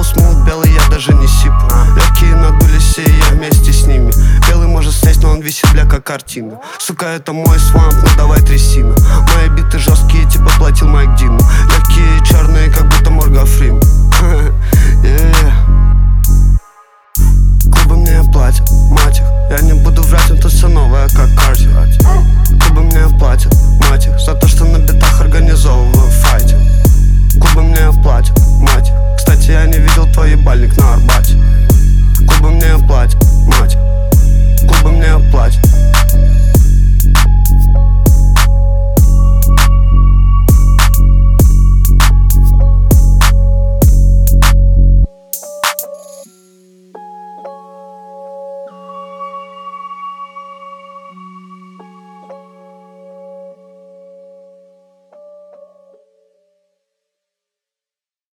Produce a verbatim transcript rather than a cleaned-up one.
смут белый, я даже не сиплю. Легкие надулись, и я вместе с ними. Белый может слезть, но он висит, бля, как картина. Сука, это мой свамп, ну давай трясина. Мои биты жесткие, типа платил Майк Дину. Легкие черные, как будто Морган